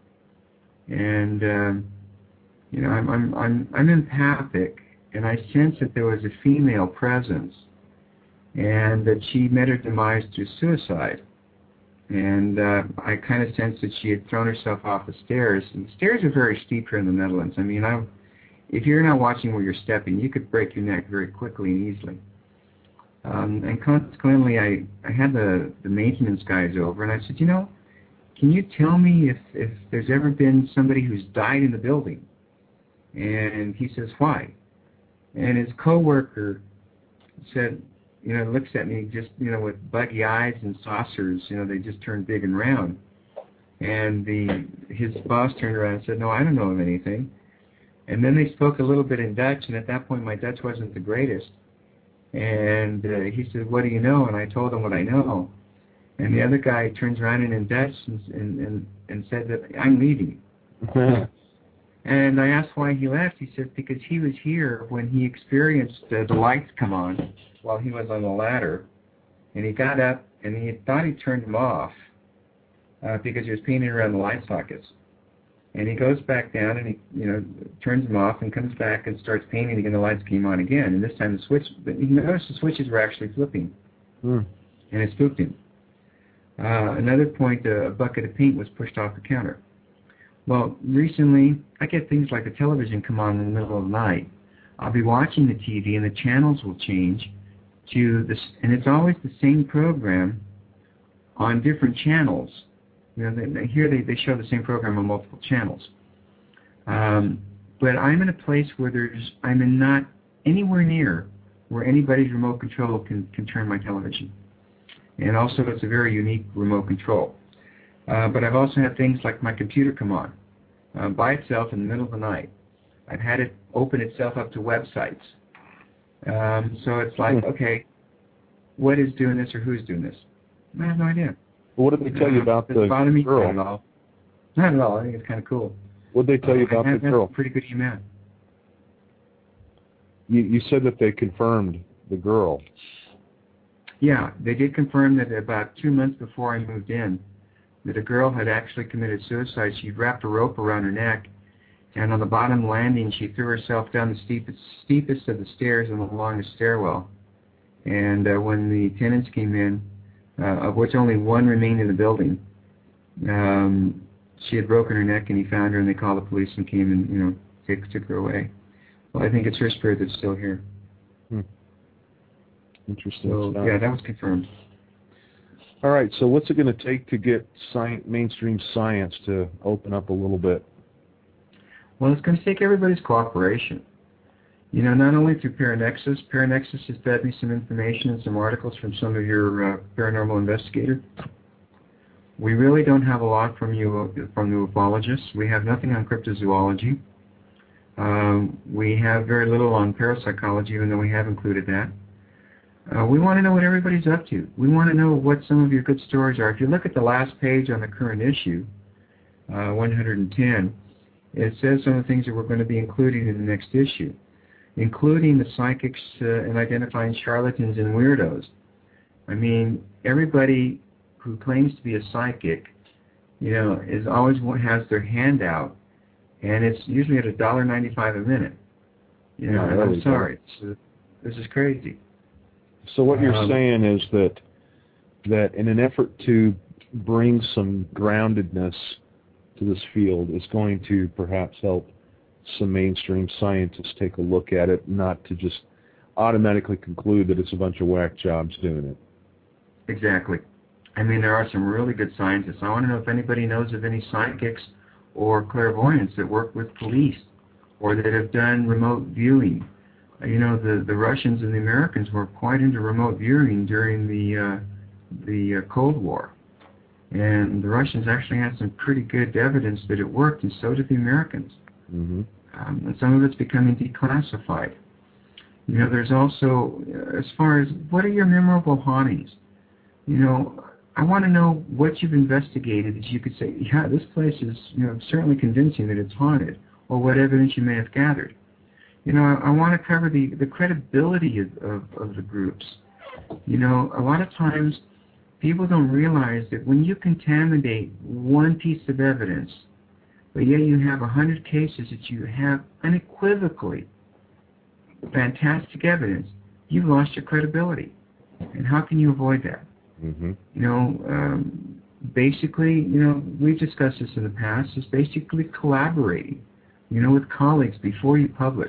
And uh, you know, I'm I'm I'm I'm empathic, and I sensed that there was a female presence, and that she met her demise through suicide. And uh, I kind of sensed that she had thrown herself off the stairs. And the stairs are very steep here in the Netherlands. I mean, I, if you're not watching where you're stepping, you could break your neck very quickly and easily. Um, and consequently, I, I had the, the maintenance guys over, and I said, you know, can you tell me if, if there's ever been somebody who's died in the building? And he says, why? And his coworker said, you know, looks at me just, you know, with buggy eyes and saucers, you know, they just turned big and round. And the his boss turned around and said, no, I don't know of anything. And then they spoke a little bit in Dutch, and at that point my Dutch wasn't the greatest. And uh, he said, what do you know? And I told him what I know. And the other guy turns around and in Dutch and, and, and, and said that I'm leaving. And I asked why he left. He said because he was here when he experienced uh, the lights come on while he was on the ladder. And he got up and he thought he turned them off uh, because he was painting around the light sockets. And he goes back down and he, you know, turns them off and comes back and starts painting again. The lights came on again. And this time the switch, but he noticed the switches were actually flipping. Mm. And it spooked him. Uh, another point, uh, a bucket of paint was pushed off the counter. Well, recently, I get things like the television come on in the middle of the night. I'll be watching the T V and the channels will change to this, and it's always the same program on different channels. You know, they, here they, they show the same program on multiple channels. Um, but I'm in a place where there's, I'm in not anywhere near where anybody's remote control can, can turn my television. And also it's a very unique remote control. Uh, but I've also had things like my computer come on uh, by itself in the middle of the night. I've had it open itself up to websites. Um, so it's like, okay, what is doing this or who's doing this? I have no idea. Well, what did they tell you about Does it the bother me? girl? Not at all. Not at all. I think it's kind of cool. What did they tell you Uh, about I the have had girl? a pretty good email. You, you said that they confirmed the girl. Yeah, they did confirm that about two months before I moved in, that a girl had actually committed suicide. She wrapped a rope around her neck, and on the bottom landing, she threw herself down the steepest, steepest of the stairs and along the stairwell. And uh, when the tenants came in, uh, of which only one remained in the building, um, she had broken her neck, and he found her, and they called the police and came and, you know, took, took her away. Well, I think it's her spirit that's still here. Hmm. Interesting So, stuff. yeah, that was confirmed. All right, so what's it going to take to get sci- mainstream science to open up a little bit? Well, it's going to take everybody's cooperation. You know, not only through Paranexus. Paranexus has fed me some information and some articles from some of your uh, paranormal investigators. We really don't have a lot from you, from the ufologists. We have nothing on cryptozoology. Um, we have very little on parapsychology, even though we have included that. Uh, we want to know what everybody's up to. We want to know what some of your good stories are. If you look at the last page on the current issue, uh, one hundred ten, it says some of the things that we're going to be including in the next issue, including the psychics uh, and identifying charlatans and weirdos. I mean, everybody who claims to be a psychic, you know, is always has their hand out, and it's usually at a dollar ninety-five a minute. You know, Yeah, and I'm really sorry, it's, uh, this is crazy. So what you're Um, saying is that that in an effort to bring some groundedness to this field is going to perhaps help some mainstream scientists take a look at it, not to just automatically conclude that it's a bunch of whack jobs doing it. Exactly. I mean, there are some really good scientists. I want to know if anybody knows of any psychics or clairvoyants that work with police or that have done remote viewing. You know, the, the Russians and the Americans were quite into remote viewing during the uh, the uh, Cold War. And the Russians actually had some pretty good evidence that it worked, and so did the Americans. Mm-hmm. Um, and some of it's becoming declassified. You know, there's also, uh, as far as, what are your memorable hauntings? You know, I want to know what you've investigated that you could say, yeah, this place is, you know, certainly convincing that it's haunted, or what evidence you may have gathered. You know, I, I want to cover the, the credibility of, of, of the groups. You know, a lot of times people don't realize that when you contaminate one piece of evidence, but yet you have a hundred cases that you have unequivocally fantastic evidence, you've lost your credibility. And how can you avoid that? Mm-hmm. You know, um, basically, you know, we've discussed this in the past, is basically collaborating, you know, with colleagues before you publish.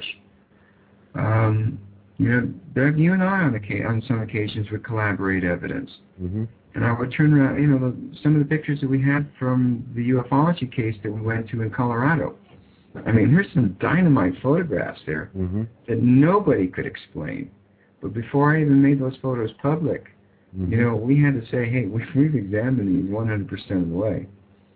Um, you know, Doug, you and I on, the, on some occasions would collaborate evidence. Mm-hmm. And I would turn around, you know, the, some of the pictures that we had from the ufology case that we went to in Colorado. I mean, here's some dynamite photographs there Mm-hmm. that nobody could explain. But before I even made those photos public, Mm-hmm. you know, we had to say, hey, we've examined these one hundred percent of the way.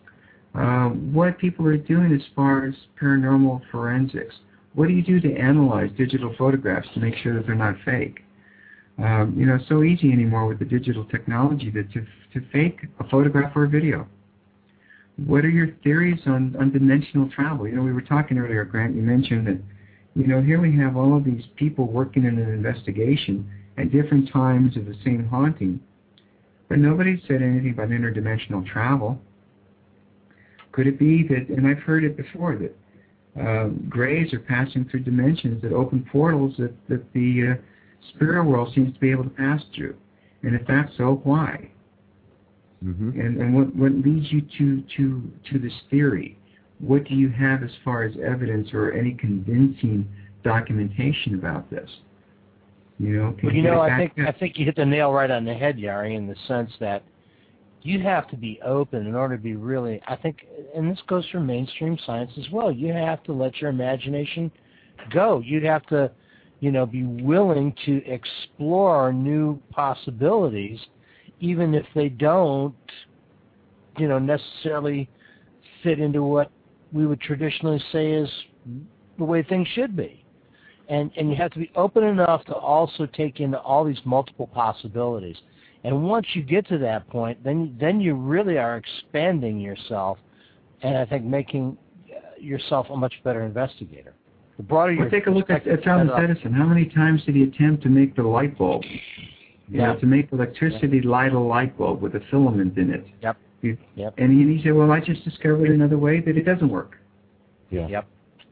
Um, what people are doing as far as paranormal forensics, what do you do to analyze digital photographs to make sure that they're not fake? Um, you know, it's so easy anymore with the digital technology that to, to fake a photograph or a video. What are your theories on, on dimensional travel? You know, we were talking earlier, Grant, you mentioned that, you know, here we have all of these people working in an investigation at different times of the same haunting, but nobody said anything about interdimensional travel. Could it be that, and I've heard it before, that um, grays are passing through dimensions that open portals that, that the uh, spirit world seems to be able to pass through? And if that's so, why? Mm-hmm. And, and what, what leads you to, to, to this theory? What do you have as far as evidence or any convincing documentation about this? You know, well, you know, I think up? I think you hit the nail right on the head, Yari, in the sense that you have to be open in order to be really, I think, and this goes for mainstream science as well, you have to let your imagination go. You have to, you know, be willing to explore new possibilities, even if they don't, you know, necessarily fit into what we would traditionally say is the way things should be. And and you have to be open enough to also take in all these multiple possibilities. And once you get to that point, then then you really are expanding yourself, and I think making yourself a much better investigator. The broader well, your take a look at, at Thomas Edison. How many times did he attempt to make the light bulb? You yeah. know, to make electricity yeah. light a light bulb with a filament in it. Yep. He, yep. And he, he said, well, I just discovered another way that it doesn't work. Yeah. Yep.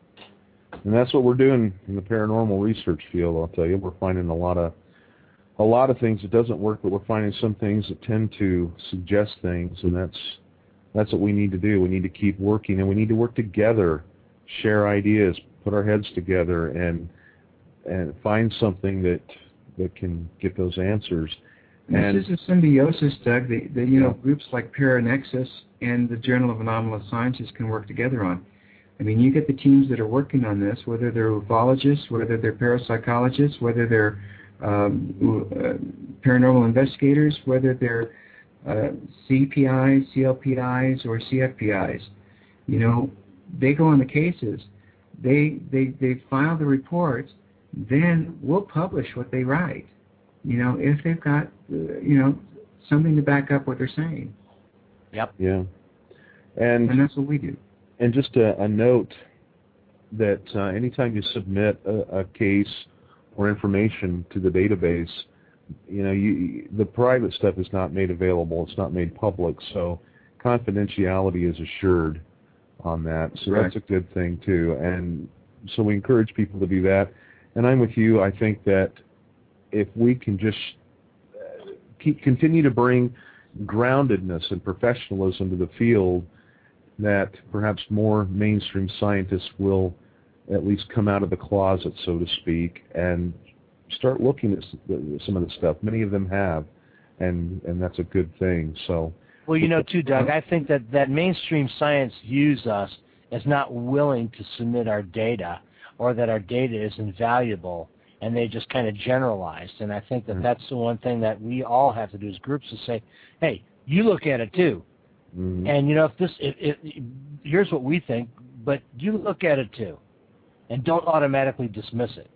And that's what we're doing in the paranormal research field, I'll tell you. We're finding a lot of a lot of things that doesn't work, but we're finding some things that tend to suggest things, and that's that's what we need to do. We need to keep working, and we need to work together, share ideas, put our heads together, and and find something that that can get those answers. And this is a symbiosis, Doug, that, that you know groups like Paranexus and the Journal of Anomalous Sciences can work together on. I mean, you get the teams that are working on this, whether they're ufologists, whether they're parapsychologists, whether they're um, uh, paranormal investigators, whether they're uh, C P Is, C L P Is, or C F P Is. You know, they go on the cases, they they they file the reports, then we'll publish what they write. You know, if they've got uh, you know something to back up what they're saying. Yep. Yeah. And and that's what we do. And just a, a note that uh, anytime you submit a, a case or information to the database, you know, you, the private stuff is not made available. It's not made public, so confidentiality is assured on that. So right. That's a good thing, too. And so we encourage people to do that. And I'm with you. I think that if we can just keep continue to bring groundedness and professionalism to the field, that perhaps more mainstream scientists will at least come out of the closet, so to speak, and start looking at some of the stuff. Many of them have, and and that's a good thing. So, well, you know, too, Doug, I think that, that mainstream science views us as not willing to submit our data, or that our data is invaluable, and they just kind of generalized. And I think that mm-hmm. that's the one thing that we all have to do as groups is say, hey, you look at it too. Mm-hmm. And, you know, if this, if, if, here's what we think, but you look at it too, and don't automatically dismiss it.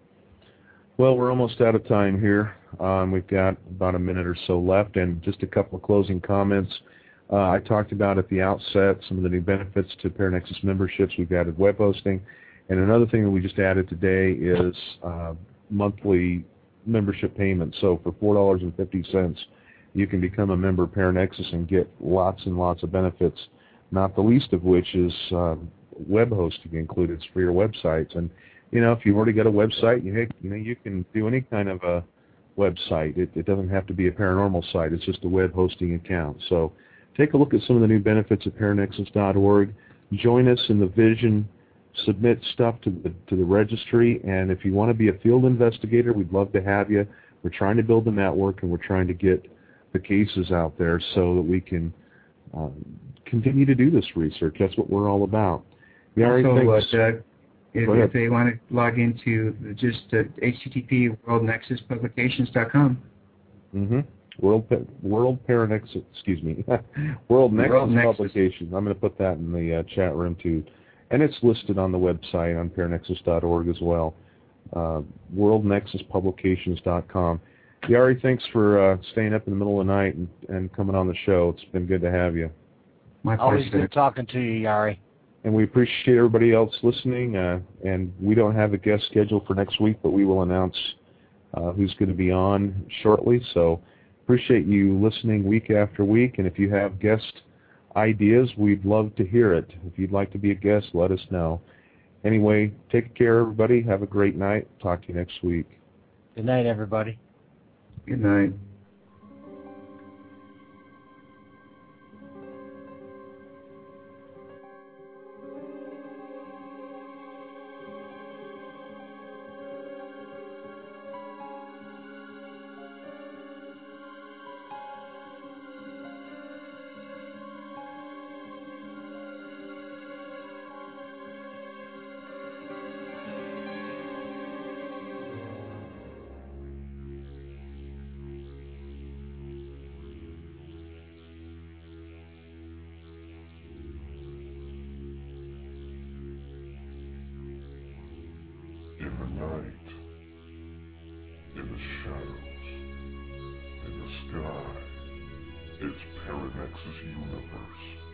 Well, we're almost out of time here. Um, we've got about a minute or so left, and just a couple of closing comments. Uh, I talked about at the outset some of the new benefits to Paranexus memberships. We've added web hosting, and another thing that we just added today is uh, monthly membership payments. So for four dollars and fifty cents, you can become a member of Paranexus and get lots and lots of benefits, not the least of which is uh, web hosting included for your websites. And, you know, if you've already got a website, you, you know, you can do any kind of a website. It, it doesn't have to be a paranormal site. It's just a web hosting account. So take a look at some of the new benefits at paranexus dot org. Join us in the vision. Submit stuff to the, to the registry. And if you want to be a field investigator, we'd love to have you. We're trying to build a network, and we're trying to get the cases out there so that we can um, continue to do this research. That's what we're all about. Also, uh, Doug, if, if they want to log into just uh, H T T P world nexus publications dot com. Mm-hmm. World World Paranexus, excuse me, World Nexus World Publications. Nexus. I'm going to put that in the uh, chat room too, and it's listed on the website on paranexus dot org as well. Uh, world nexus publications dot com. Yari, thanks for uh, staying up in the middle of the night and, and coming on the show. It's been good to have you. My pleasure. Always good talking to you, Yari. And we appreciate everybody else listening. Uh, and we don't have a guest scheduled for next week, but we will announce uh, who's going to be on shortly. So appreciate you listening week after week. And if you have guest ideas, we'd love to hear it. If you'd like to be a guest, let us know. Anyway, take care, everybody. Have a great night. Talk to you next week. Good night, everybody. Good night. shadows. In the sky, it's Paranex's universe.